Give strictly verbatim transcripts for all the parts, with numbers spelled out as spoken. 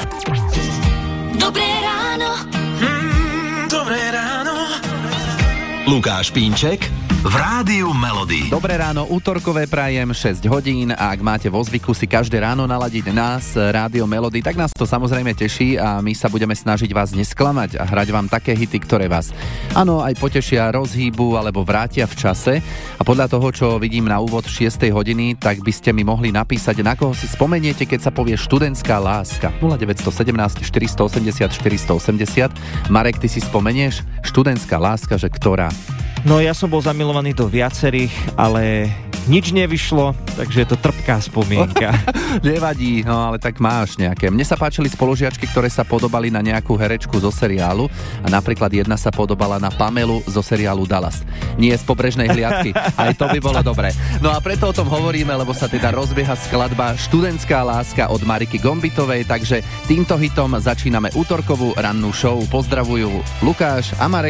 Dobré ráno. Mm, dobré ráno. Lukáš Pínček v Rádiu Melody. Dobré ráno, útorkové prajem, šesť hodín, a ak máte vo zvyku si každé ráno naladiť nás, Rádio Melody, tak nás to samozrejme teší a my sa budeme snažiť vás nesklamať a hrať vám také hity, ktoré vás, áno, aj potešia, rozhýbu alebo vrátia v čase. A podľa toho, čo vidím na úvod šiestej hodiny, tak by ste mi mohli napísať, na koho si spomeniete, keď sa povie študentská láska. nula deväť jedna sedem, štyri osem nula, štyri osem nula. Marek, ty si spomenieš? Študentská láska, že ktorá? No ja som bol zamilovaný do viacerých, ale nič nevyšlo, takže je to trpká spomienka. Nevadí, no ale tak máš nejaké. Mne sa páčili spolužiačky, ktoré sa podobali na nejakú herečku zo seriálu a napríklad jedna sa podobala na Pamelu zo seriálu Dallas. Nie z Pobrežnej hliadky, aj to by bolo dobré. No a preto o tom hovoríme, lebo sa teda rozbieha skladba Študentská láska od Mariky Gombitovej, takže týmto hitom začíname útorkovú rannú show. Pozdravujú Lukáš a Marek.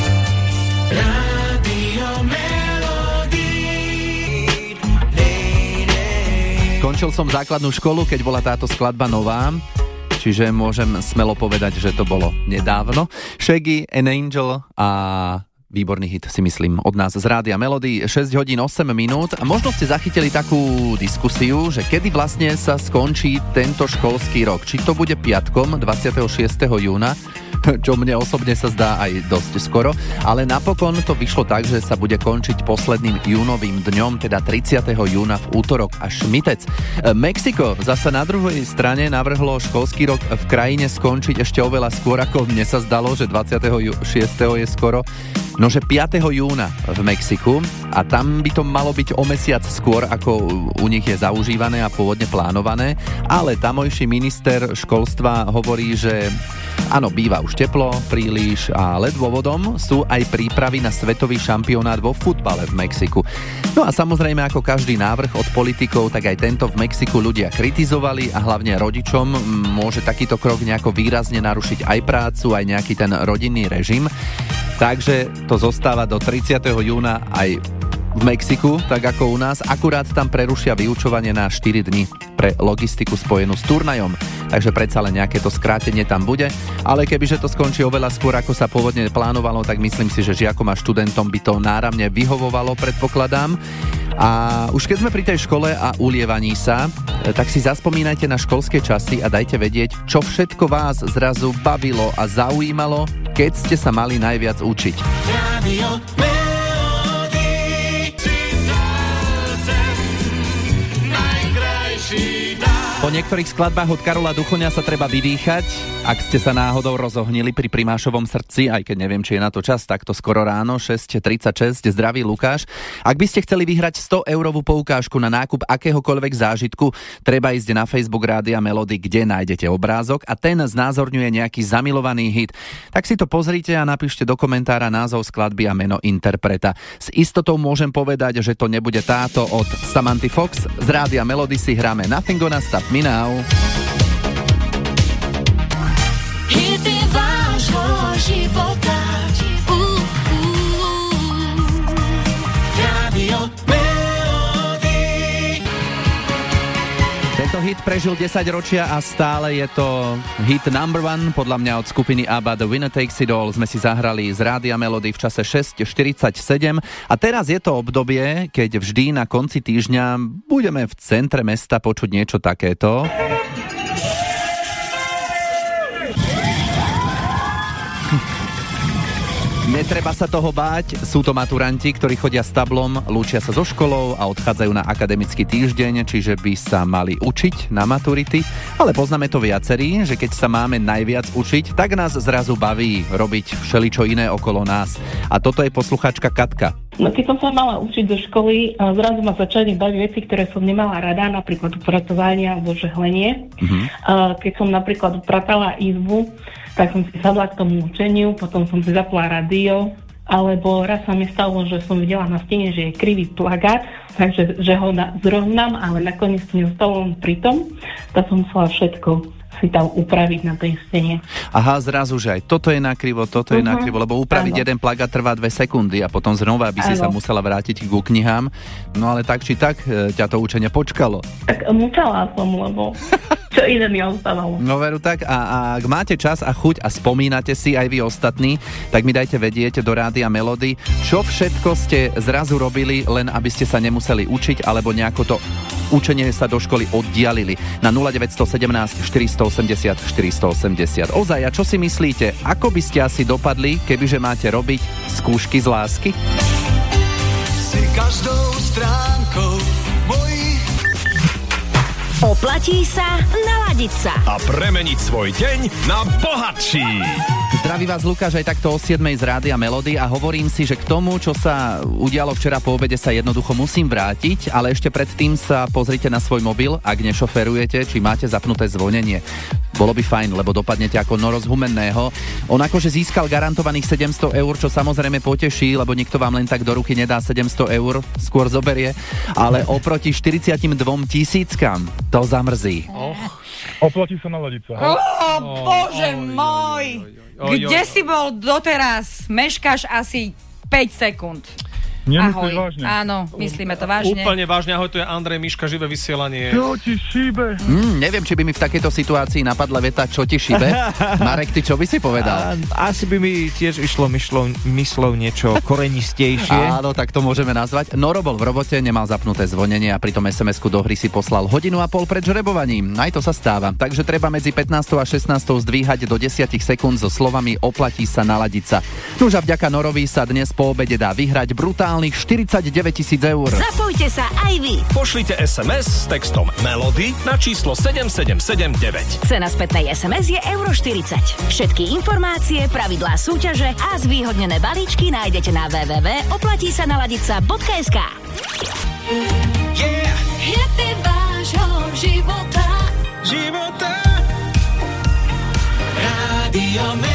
Končil som základnú školu, keď bola táto skladba nová, čiže môžem smelo povedať, že to bolo nedávno. Shaggy, An Angel a výborný hit, si myslím, od nás z Rádia Melody. šesť hodín osem minút a možno ste zachytili takú diskusiu, že kedy vlastne sa skončí tento školský rok. Či to bude piatkom dvadsiateho šiesteho júna, čo mne osobne sa zdá aj dosť skoro, ale napokon to vyšlo tak, že sa bude končiť posledným júnovým dňom, teda tridsiateho júna v útorok a šmitec. Mexiko zasa na druhej strane navrhlo školský rok v krajine skončiť ešte oveľa skôr, ako mne sa zdalo, že dvadsiateho šiesteho je skoro. Nože piateho júna v Mexiku a tam by to malo byť o mesiac skôr, ako u nich je zaužívané a pôvodne plánované, ale tamojší minister školstva hovorí, že áno, býva už teplo, príliš a led dôvodom sú aj prípravy na svetový šampionát vo futbale v Mexiku. No a samozrejme, ako každý návrh od politikov, tak aj tento v Mexiku ľudia kritizovali a hlavne rodičom môže takýto krok nejako výrazne narušiť aj prácu, aj nejaký ten rodinný režim. Takže to zostáva do tridsiateho júna aj v Mexiku, tak ako u nás, akurát tam prerušia vyučovanie na štyri dni pre logistiku spojenú s turnajom, takže predsa len nejaké to skrátenie tam bude, ale kebyže to skončí oveľa skôr, ako sa pôvodne plánovalo, tak myslím si, že žiakom a študentom by to náramne vyhovovalo, predpokladám. A už keď sme pri tej škole a ulievaní sa, tak si zaspomínajte na školské časy a dajte vedieť, čo všetko vás zrazu bavilo a zaujímalo, keď ste sa mali najviac učiť. Radio Po niektorých skladbách od Karola Duchoňa sa treba vydýchať. Ak ste sa náhodou rozohnili pri Primášovom srdci, aj keď neviem, či je na to čas, takto skoro ráno, šesť tridsaťšesť, zdraví Lukáš. Ak by ste chceli vyhrať sto eurovú poukážku na nákup akéhokoľvek zážitku, treba ísť na Facebook Rádia Melody, kde nájdete obrázok a ten znázorňuje nejaký zamilovaný hit. Tak si to pozrite a napíšte do komentára názov skladby a meno interpreta. S istotou môžem povedať, že to nebude táto od Samanthy Fox. Z Rádia Melody si hráme Nothing Gonna Stop Me Now. Hity vášho života. Uh, uh, Radio Melody. Tento hit prežil desať ročia a stále je to hit number one, podľa mňa od skupiny ABBA The Winner Takes It All. Sme si zahrali z Rádia Melody v čase šesť štyridsaťsedem a teraz je to obdobie, keď vždy na konci týždňa budeme v centre mesta počuť niečo takéto. Netreba sa toho báť, sú to maturanti, ktorí chodia s tablom, lúčia sa so školou a odchádzajú na akademický týždeň, čiže by sa mali učiť na maturity, ale poznáme to viacerí, že keď sa máme najviac učiť, tak nás zrazu baví robiť všeličo iné okolo nás. A toto je poslucháčka Katka. No keď som sa mala učiť do školy, zrazu ma začali baviť veci, ktoré som nemala rada, napríklad upratovanie alebo žehlenie. Uh-huh. Keď som napríklad upratala izbu, tak som si sadla k tomu učeniu, potom som si zapla rádio, alebo raz sa mi stalo, že som videla na stene, že je krivý plagát, takže že ho na, zrovnám, ale nakoniec to nezostalo len pri tom, tak som musela všetko si tam upraviť na tej stene. Aha, zrazu, že aj toto je nakrivo, toto je uh-huh. nakrivo, lebo upraviť Áno. jeden plagát trvá dve sekundy a potom znova by si Áno. sa musela vrátiť ku knihám. No ale tak či tak, e, ťa to učenie počkalo. Tak musela som, lebo čo iné mi ostávalo. No veru tak, a, a ak máte čas a chuť a spomínate si aj vy ostatní, tak mi dajte vedieť do Rádia Melody, čo všetko ste zrazu robili, len aby ste sa nemuseli učiť, alebo nejako to učenie sa do školy oddialili. Na nula deväť jedna sedem štyri osem nula štyri osem nula. Ozaj, a čo si myslíte, ako by ste asi dopadli, kebyže máte robiť skúšky z lásky? Si každou stránkou mojich Oplatí sa naladiť sa. A premeniť svoj deň na bohatší. Zdraví vás Lukáš aj takto o siedmej z Rádia Melody a hovorím si, že k tomu, čo sa udialo včera po obede, sa jednoducho musím vrátiť, ale ešte predtým sa pozrite na svoj mobil, ak nešoferujete, či máte zapnuté zvonenie. Bolo by fajn, lebo dopadnete ako Noro z Humenného. On akože získal garantovaných sedemsto eur, čo samozrejme poteší, lebo nikto vám len tak do ruky nedá sedemsto eur, skôr zoberie, ale oproti štyridsaťdva tisíckam to zamrzí. Oh. Oplatí sa naladiť sa. Ó, oh, bože môj! Kde si bol doteraz? Meškáš asi päť sekúnd. Nemyslíš vážne? Áno, myslíme to vážne. Úplne vážne, ahoj, tu je Andrej Miška, živé vysielanie. Čo ti šíbe? Mm, neviem, či by mi v takejto situácii napadla veta, čo ti šíbe. Marek, ty čo by si povedal? A, asi by mi tiež išlo myšlou, myslou niečo korenistejšie. Áno, tak to môžeme nazvať. Noro bol v robote, nemal zapnuté zvonenie a pritom es em esku do hry si poslal hodinu a pol pred žrebovaním. Aj to sa stáva. Takže treba medzi pätnástou a šestnástou zdvíhať do desať sekúnd so slovami oplatí sa naladiť sa. Nuž a vďaka Norovi sa dnes po obede dá vyhrať brutálne štyridsaťdeväť tisíc eur. Zapojte sa aj vy. Pošlite es em es s textom Melody na číslo sedem sedem sedem deväť. Cena spätnej es em es je euro štyridsať. Všetky informácie, pravidlá súťaže a zvýhodnené balíčky nájdete na w w w bodka oplatí sa naladiť sa bodka es ká. Yeah! Hity vášho života. Života Rádio Melody.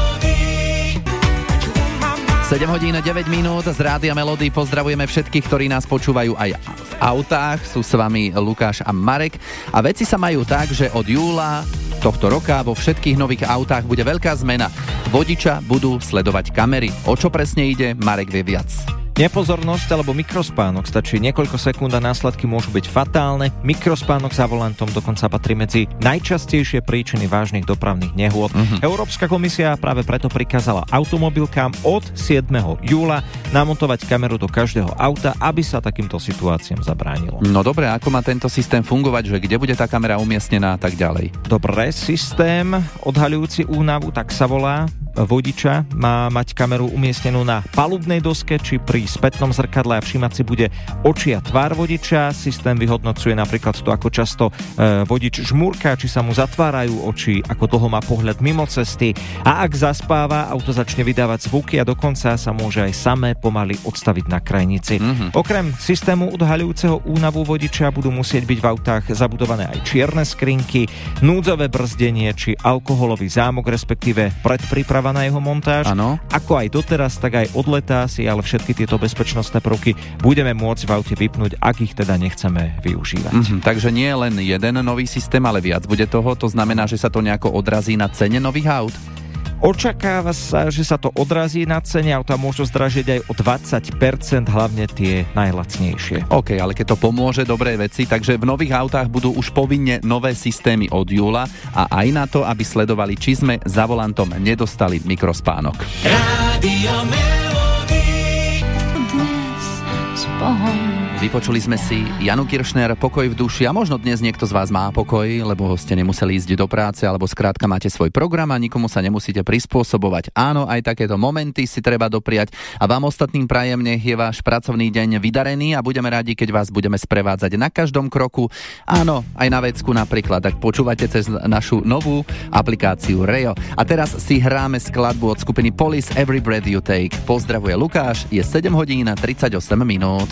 sedem hodín deväť minút z Rádia Melody. Pozdravujeme všetkých, ktorí nás počúvajú aj v autách. Sú s vami Lukáš a Marek. A veci sa majú tak, že od júla tohto roka vo všetkých nových autách bude veľká zmena. Vodiča budú sledovať kamery. O čo presne ide, Marek vie viac. Nepozornosť alebo mikrospánok stačí niekoľko sekúnd a následky môžu byť fatálne. Mikrospánok za volantom dokonca patrí medzi najčastejšie príčiny vážnych dopravných nehôd. Uh-huh. Európska komisia práve preto prikázala automobilkám od siedmeho júla namontovať kameru do každého auta, aby sa takýmto situáciám zabránilo. No dobre, ako má tento systém fungovať, že kde bude tá kamera umiestnená a tak ďalej? Dobre, systém odhaľujúci únavu, tak sa volá, vodiča má mať kameru umiestnenú na palubnej doske či pri spätnom zrkadle a všímať si bude oči a tvár vodiča. Systém vyhodnocuje napríklad to, ako často e, vodič žmúrka, či sa mu zatvárajú oči, ako dlho má pohľad mimo cesty a ak zaspáva, auto začne vydávať zvuky a dokonca sa môže aj samé pomaly odstaviť na krajnici. Mm-hmm. Okrem systému odhaľujúceho únavu vodiča budú musieť byť v autách zabudované aj čierne skrinky, núdzové brzdenie či alkoholový zámok, respektíve predpríprava na jeho montáž. Ano. Ako aj doteraz, tak aj od leta si ale všetky tieto bezpečnostné prvky budeme môcť v aute vypnúť, ak ich teda nechceme využívať. Mm-hmm, takže nie len jeden nový systém, ale viac bude toho. To znamená, že sa to nejako odrazí na cene nových aut? Očakáva sa, že sa to odrazí na cene, auta môžu zdražiť aj o dvadsať percent, hlavne tie najlacnejšie. OK, ale keď to pomôže dobré veci, takže v nových autách budú už povinne nové systémy od júla a aj na to, aby sledovali, či sme za volantom nedostali mikrospánok. Rádio Melody. Dnes s Bohom. Vypočuli sme si Janu Kiršner, Pokoj v duši a možno dnes niekto z vás má pokoj, lebo ste nemuseli ísť do práce alebo skrátka máte svoj program a nikomu sa nemusíte prispôsobovať. Áno, aj takéto momenty si treba dopriať a vám ostatným prajem, nech je váš pracovný deň vydarený a budeme radi, keď vás budeme sprevádzať na každom kroku. Áno, aj na vecku napríklad, ak počúvate cez našu novú aplikáciu Rejo. A teraz si hráme skladbu od skupiny Police Every Breath You Take. Pozdravuje Lukáš, je sedem hodín a tridsaťosem minút.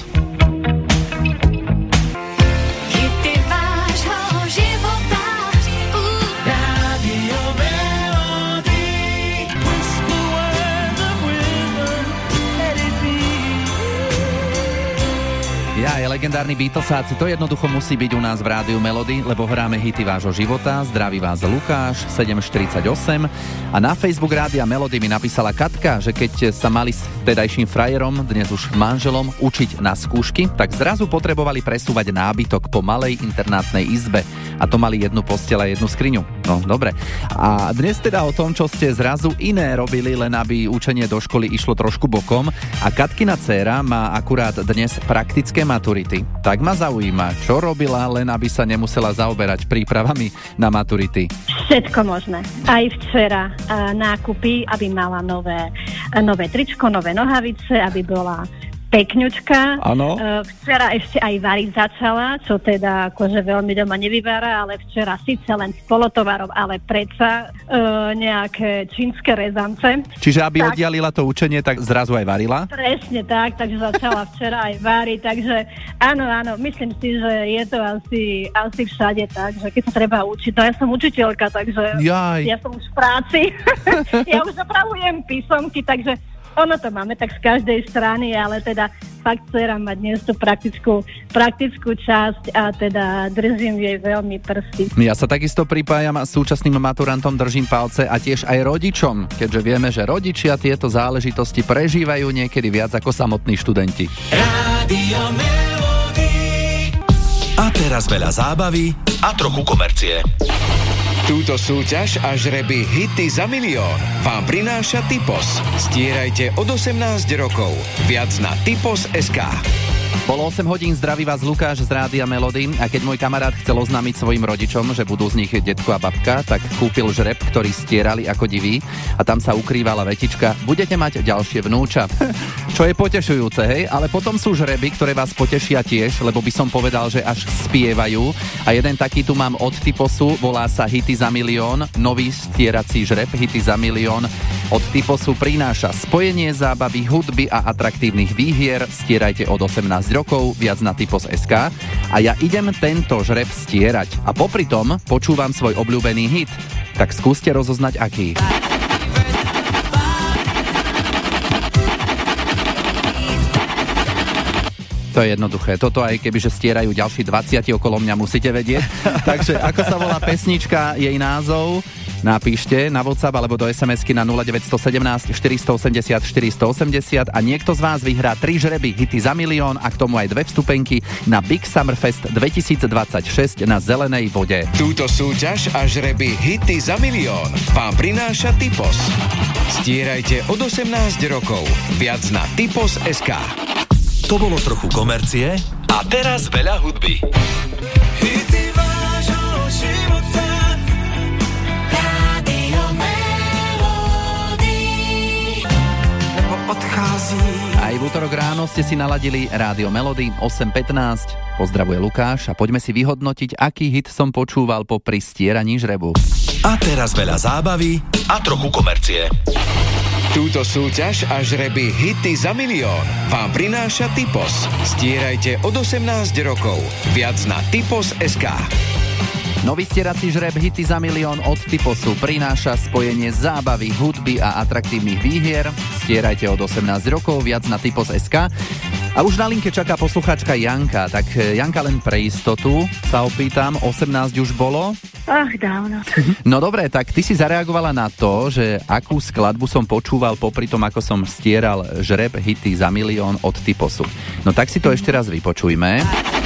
Ja, legendárni Beatlesáci, to jednoducho musí byť u nás v Rádiu Melody, lebo hráme hity vášho života. Zdraví vás Lukáš, sedem štyridsaťosem. A na Facebook Rádia Melody mi napísala Katka, že keď sa mali s vtedajším frajerom, dnes už manželom, učiť na skúšky, tak zrazu potrebovali presúvať nábytok po malej internátnej izbe. A to mali jednu posteľ a jednu skriňu. No, dobre. A dnes teda o tom, čo ste zrazu iné robili, len aby učenie do školy išlo trošku bokom. A Katkina dcéra má akurát dnes praktické maturity. Tak ma zaujíma, čo robila, len aby sa nemusela zaoberať prípravami na maturity. Všetko možné. Aj včera uh, nákupy, aby mala nové, uh, nové tričko, nové nohavice, aby bola pekňučka. Áno. Uh, včera ešte aj variť začala, čo teda akože veľmi doma nevyvára, ale včera síce len s polotovarom, ale predsa uh, nejaké čínske rezance. Čiže aby tak, oddialila to učenie, tak zrazu aj varila? Presne tak, takže začala včera aj variť, takže áno, áno, myslím si, že je to asi, asi všade tak, že keď sa treba učiť, no ja som učiteľka, takže Jaj. ja som už v práci, ja už opravujem písomky, takže ono to máme tak z každej strany, ale teda fakt dcera má dnes tú praktickú, praktickú časť a teda držím jej veľmi prsty. Ja sa takisto pripájam a súčasným maturantom držím palce a tiež aj rodičom, keďže vieme, že rodičia tieto záležitosti prežívajú niekedy viac ako samotní študenti. Rádio Melody. A teraz veľa zábavy a trochu komercie. Túto súťaž a žreby Hity za milión vám prináša Typos. Stierajte od osemnásť rokov. Viac na typos bodka es ká. Bolo osem hodín, zdraví vás Lukáš z Rádia Melody a keď môj kamarát chcel oznámiť svojim rodičom, že budú z nich detko a babka, tak kúpil žreb, ktorý stierali ako diví a tam sa ukrývala vetička: budete mať ďalšie vnúča. Čo je potešujúce, hej? Ale potom sú žreby, ktoré vás potešia tiež, lebo by som povedal, že až spievajú. A jeden taký tu mám od Typosu, volá sa Hity za milión. Nový stierací žreb Hity za milión od Typosu prináša spojenie zábavy, hudby a atraktívnych výhier. Stierajte od osemnásť rokov, viac na typos bodka es ká. A ja idem tento žreb stierať. A popri tom počúvam svoj obľúbený hit. Tak skúste rozoznať aký. To je jednoduché. Toto aj kebyže stierajú ďalší dvadsať okolo mňa, musíte vedieť. Takže ako sa volá pesnička, jej názov, napíšte na WhatsApp alebo do es em esky na nula deväť jedna sedem, štyri osem nula, štyri osem nula a niekto z vás vyhrá tri žreby Hity za milión a k tomu aj dve vstupenky na Big Summer Fest dvetisícdvadsaťšesť na Zelenej vode. Túto súťaž a žreby Hity za milión vám prináša Typos. Stierajte od osemnásť rokov. Viac na typos bodka es ká. To bolo trochu komercie a teraz veľa hudby. Hity vášho života. Rádio Melody. Odchází. Aj v útorok ráno ste si naladili Rádio Melody osem pätnásť. Pozdravuje Lukáš a poďme si vyhodnotiť, aký hit som počúval po pristieraní žrebu. A teraz veľa zábavy a trochu komercie. Túto súťaž a žreby Hity za milión vám prináša Typos. Stierajte od osemnásť rokov. Viac na typos bodka es ká. Nový stierací žreb Hity za milión od Typosu prináša spojenie zábavy, hudby a atraktívnych výhier. Stierajte od osemnásť rokov, viac na typos bodka es ká. A už na linke čaká poslucháčka Janka. Tak Janka, len pre istotu sa opýtam, osemnásť už bolo? Ach, dávno. No dobre, tak ty si zareagovala na to, že akú skladbu som počúval popri tom, ako som stieral žreb Hity za milión od Typosu. No tak si to ešte raz vypočujme.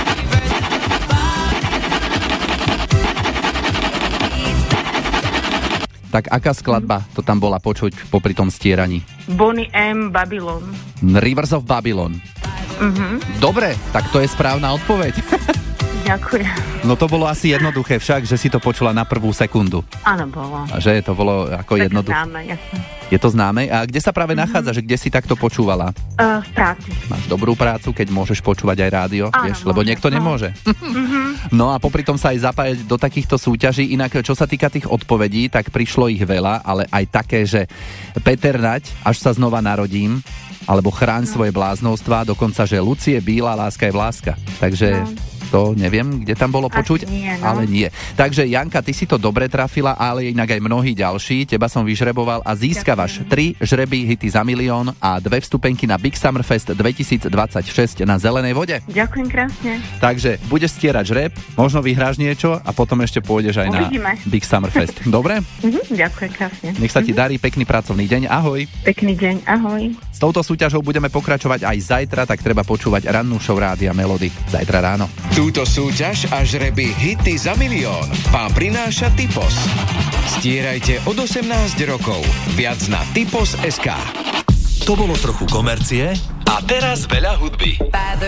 Tak aká skladba to tam bola počuť popri tom stieraní? Bonnie M. Babylon. Rivers of Babylon. Uh-huh. Dobre, tak to je správna odpoveď. Ďakujem. No to bolo asi jednoduché však, že si to počula na prvú sekundu. Áno, bolo. A že to bolo ako tak jednoduché. Známe, jasne. Je to známe? A kde sa práve mm-hmm. nachádza, že kde si takto počúvala? Uh, v práci. Máš dobrú prácu, keď môžeš počúvať aj rádio? Áno, vieš, lebo niekto no. nemôže. Mm-hmm. No a popri tom sa aj zapájať do takýchto súťaží. Inak, čo sa týka tých odpovedí, tak prišlo ich veľa, ale aj také, že Peter Nať, až sa znova narodím, alebo Chráň no. svoje bláznovstvá, dokonca, že Lucie Bíla, Láska je vláska. Takže... No. To neviem, kde tam bolo počuť, nie, no. ale nie. Takže Janka, ty si to dobre trafila, ale inak aj mnohí ďalší. Teba som vyžreboval a získavaš tri žreby hity za milión a dve vstupenky na Big Summer Fest dvetisícdvadsaťšesť na Zelenej vode. Ďakujem krásne. Takže budeš stierať žreb, možno vyhráš niečo a potom ešte pôjdeš aj Uvidíme. na Big Summer Fest. Dobre? Mhm, ďakujem krásne. Nech sa ti darí, pekný pracovný deň, ahoj. Pekný deň, ahoj. S touto súťažou budeme pokračovať aj zajtra, tak treba počúvať rannú show Rádia Melody. Zajtra ráno. Túto súťaž a žreby hity za milión vám prináša Typos. Stierajte od osemnásť rokov. Viac na typos bodka es ká. To bolo trochu komercie a teraz veľa hudby.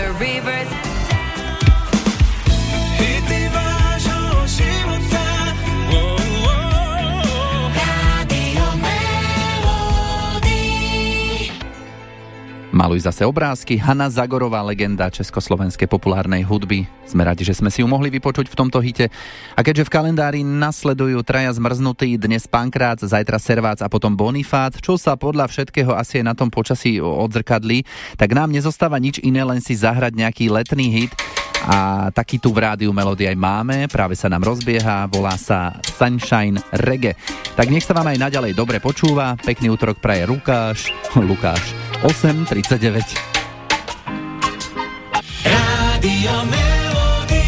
Hity vášho života. Rádio Melody. Maluj zase obrázky. Hanna Zagorová, legenda československej populárnej hudby. Sme radi, že sme si ju mohli vypočuť v tomto hite. A keďže v kalendári nasledujú traja zmrznutí, dnes Pankrác, zajtra Servác a potom Bonifác, čo sa podľa všetkého asi aj na tom počasí odzrkadlí, tak nám nezostáva nič iné, len si zahrať nejaký letný hit. A taký tu v Rádiu Melody aj máme, práve sa nám rozbieha, volá sa Sunshine Reggae. Tak nech sa vám aj naďalej dobre počúva. Pekný útorok praje Lukáš. Lukáš. osem tridsaťdeväť. Rádio Melody.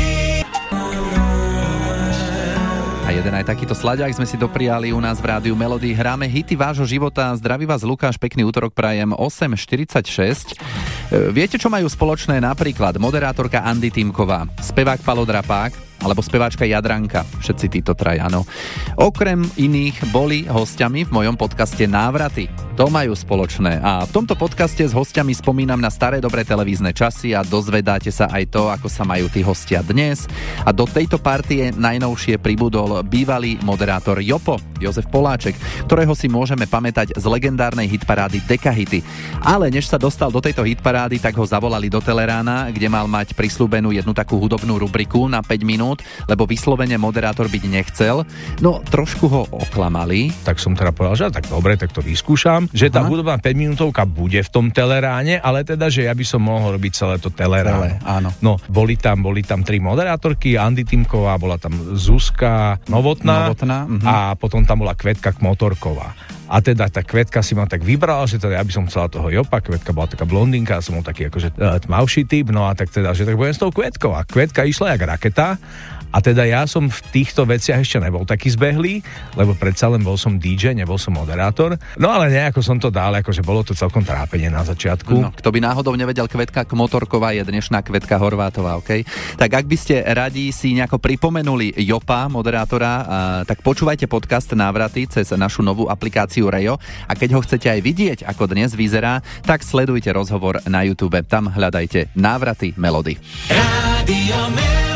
A jeden aj takýto slaďák sme si dopriali u nás v Rádiu Melody. Hráme hity vášho života. Zdraví vás Lukáš, pekný útorok prajem. osem štyridsaťšesť. Viete, čo majú spoločné? Napríklad moderátorka Andy Timková, spevák Palo Drapák alebo speváčka Jadranka. Všetci títo traja, áno. Okrem iných boli hostiami v mojom podcaste Návraty. To majú spoločné. A v tomto podcaste s hostiami spomínam na staré dobré televízne časy a dozvedáte sa aj to, ako sa majú tí hostia dnes. A do tejto partie najnovšie pribudol bývalý moderátor Jopo, Jozef Poláček, ktorého si môžeme pamätať z legendárnej hitparády Dekahity. Ale než sa dostal do tejto hitparády, tak ho zavolali do Telerána, kde mal mať prislúbenú jednu takú hudobnú rubriku na päť minút, lebo vyslovene moderátor byť nechcel. No, trošku ho oklamali. Tak som teda povedal, že tak dobre, tak to vyskúšam, že tá hudobná päťminútovka bude v tom Teleráne, ale teda, že ja by som mohol robiť celé to Teleráno. Áno. No, boli tam, boli tam tri moderátorky, Andy Timková, bola tam Zuzka Novotná, Novotná uh-huh. a potom tam bola Kvetka Kmotorková. A teda tá Kvetka si ma tak vybrala, že teda ja by som chcela toho Jopa, Kvetka bola taká blondinka, ja som bol taký akože tmavší typ, no a tak teda, že tak budem s tou Kvetkou. A Kvetka išla jak raketa. A teda ja som v týchto veciach ešte nebol taký zbehlý, lebo predsa len bol som dý džej, nebol som moderátor. No ale nejako som to dal, akože bolo to celkom trápenie na začiatku. No, kto by náhodou nevedel, Kvetka Kmotorková je dnešná Kvetka Horvátová, okej? Okay? Tak ak by ste radi si nejako pripomenuli Jopa, moderátora, a, tak počúvajte podcast Návraty cez našu novú aplikáciu Rejo. A keď ho chcete aj vidieť, ako dnes vyzerá, tak sledujte rozhovor na YouTube. Tam hľadajte Návraty Melody. Rádio Melody.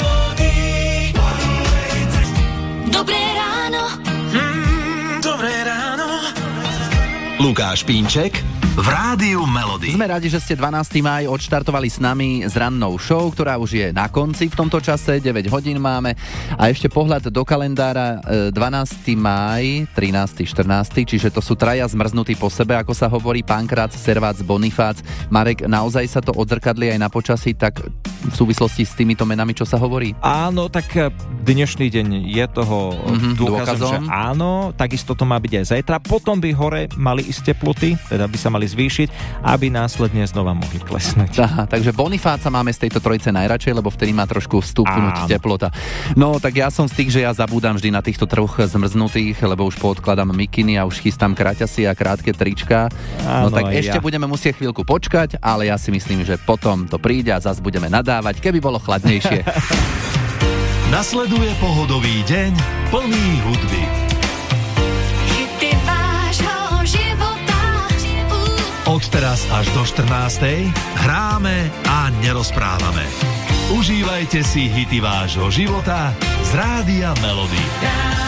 Dobré ráno. Mm, dobré ráno. Lukáš Pínček v Rádiu Melody. Sme radi, že ste dvanásteho mája odštartovali s nami s rannou show, ktorá už je na konci v tomto čase, deväť hodín máme. A ešte pohľad do kalendára, dvanásteho mája, trinásteho štrnásteho čiže to sú traja zmrznutí po sebe, ako sa hovorí, Pankrác, Servác, Bonifác. Marek, naozaj sa to odzrkadli aj na počasí, tak v súvislosti s týmito menami, čo sa hovorí? Áno, tak dnešný deň je toho mm-hmm, dôkazom, dôkazom, že áno, takisto to má byť aj zajtra. Potom by hore mali ísť teploty, teda by sa mali zvýšiť, aby následne znova mohli klesnúť. Aha, takže Bonifáca máme z tejto trojice najradšej, lebo vtedy má trošku vstúpnuť teplota. No, tak ja som z tých, že ja zabúdam vždy na týchto troch zmrznutých, lebo už poodkladám mikiny a už chystám kraťasy a krátke trička. No tak ešte ja. budeme musieť chvíľku počkať, ale ja si myslím, že potom to príde a zase budeme nadávať, keby bolo chladnejšie. Nasleduje pohodový deň plný hudby. Od teraz až do štrnástej hráme a nerozprávame. Užívajte si hity vášho života z Rádia Melody.